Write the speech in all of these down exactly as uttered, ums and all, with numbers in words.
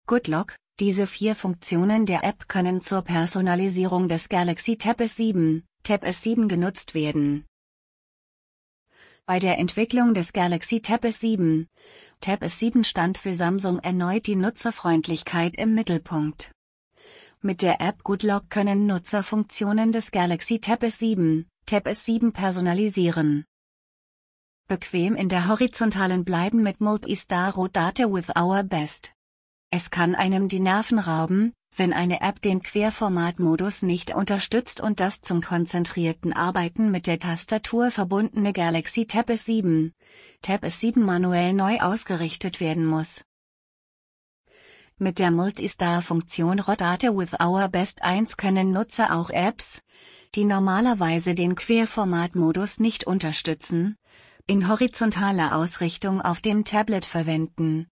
Good-Lock. Diese vier Funktionen der App können zur Personalisierung des Galaxy Tab S sieben, Tab S sieben genutzt werden. Bei der Entwicklung des Galaxy Tab S sieben, Tab S sieben stand für Samsung erneut die Nutzerfreundlichkeit im Mittelpunkt. Mit der App Good-Lock können Nutzer Funktionen des Galaxy Tab S sieben, Tab S sieben personalisieren. Bequem in der horizontalen Bleiben mit Multi-Star Rotate with Our Best. Es kann einem die Nerven rauben, wenn eine App den Querformatmodus nicht unterstützt und das zum konzentrierten Arbeiten mit der Tastatur verbundene Galaxy Tab S sieben, Tab S sieben manuell neu ausgerichtet werden muss. Mit der Multi-Star-Funktion Rotate with Our Best eins können Nutzer auch Apps, die normalerweise den Querformatmodus nicht unterstützen, in horizontaler Ausrichtung auf dem Tablet verwenden.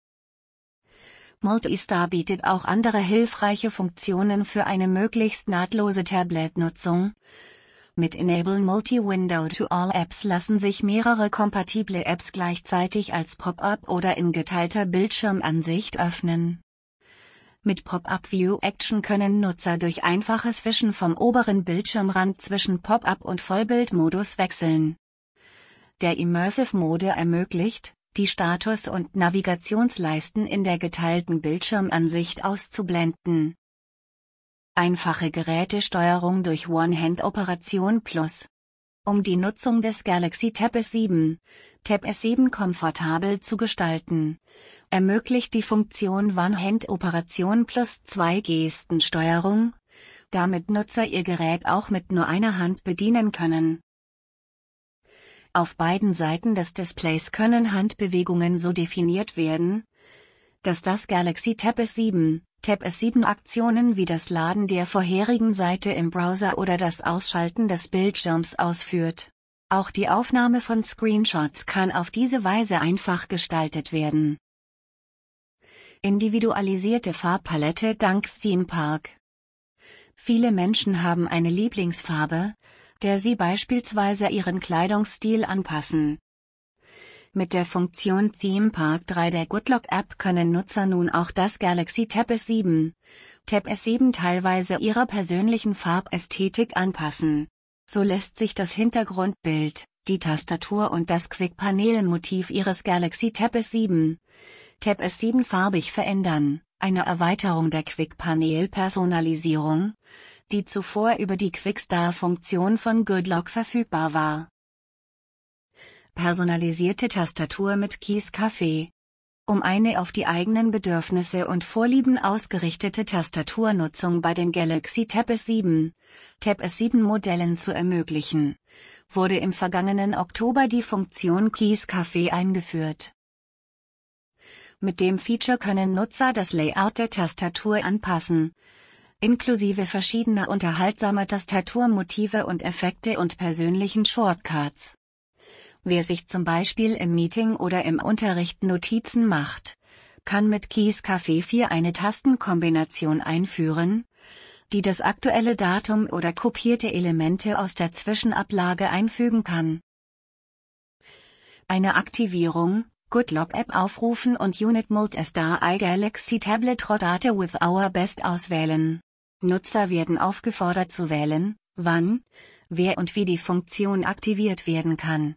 Multi-Star bietet auch andere hilfreiche Funktionen für eine möglichst nahtlose Tablet-Nutzung. Mit Enable Multi-Window to All Apps lassen sich mehrere kompatible Apps gleichzeitig als Pop-up oder in geteilter Bildschirmansicht öffnen. Mit Pop-up View Action können Nutzer durch einfaches Wischen vom oberen Bildschirmrand zwischen Pop-up und Vollbildmodus wechseln. Der Immersive Mode ermöglicht, die Status- und Navigationsleisten in der geteilten Bildschirmansicht auszublenden. Einfache Gerätesteuerung durch One-Hand-Operation Plus. Um die Nutzung des Galaxy Tab S sieben, Tab S sieben komfortabel zu gestalten, ermöglicht die Funktion One-Hand-Operation Plus zwei Gestensteuerung, damit Nutzer ihr Gerät auch mit nur einer Hand bedienen können. Auf beiden Seiten des Displays können Handbewegungen so definiert werden, dass das Galaxy Tab S sieben, Tab S sieben Aktionen wie das Laden der vorherigen Seite im Browser oder das Ausschalten des Bildschirms ausführt. Auch die Aufnahme von Screenshots kann auf diese Weise einfach gestaltet werden. Individualisierte Farbpalette dank Theme Park. Viele Menschen haben eine Lieblingsfarbe, der sie beispielsweise ihren Kleidungsstil anpassen. Mit der Funktion Theme Park drei der Good-Lock App können Nutzer nun auch das Galaxy Tab S sieben, Tab S sieben teilweise ihrer persönlichen Farbästhetik anpassen. So lässt sich das Hintergrundbild, die Tastatur und das Quick-Panel-Motiv ihres Galaxy Tab S sieben, Tab S sieben farbig verändern, eine Erweiterung der Quick-Panel-Personalisierung, die zuvor über die Quick-Star-Funktion von Good-Lock verfügbar war. Personalisierte Tastatur mit Keys Café. Um eine auf die eigenen Bedürfnisse und Vorlieben ausgerichtete Tastaturnutzung bei den Galaxy Tab S sieben, Tab S sieben Modellen zu ermöglichen, wurde im vergangenen Oktober die Funktion Keys Café eingeführt. Mit dem Feature können Nutzer das Layout der Tastatur anpassen, inklusive verschiedener unterhaltsamer Tastaturmotive und Effekte und persönlichen Shortcuts. Wer sich zum Beispiel im Meeting oder im Unterricht Notizen macht, kann mit Keys Café vier eine Tastenkombination einführen, die das aktuelle Datum oder kopierte Elemente aus der Zwischenablage einfügen kann. Eine Aktivierung, Good-Lock App aufrufen und Unit Multi-Star iGalaxy Tablet Rotate with Our Best auswählen. Nutzer werden aufgefordert zu wählen, wann, wer und wie die Funktion aktiviert werden kann.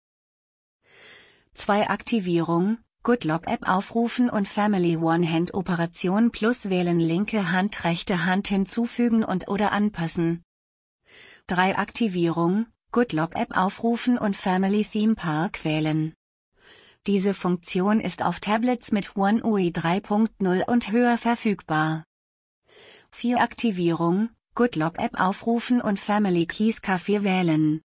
zwei Aktivierung, Good-Lock App aufrufen und Family One-Hand Operation Plus wählen, linke Hand rechte Hand hinzufügen und oder anpassen. drei Aktivierung, Good-Lock App aufrufen und Family Theme Park wählen. Diese Funktion ist auf Tablets mit One U I drei Punkt null und höher verfügbar. vier Aktivierung, Good-Lock App aufrufen und Family Keys Café wählen.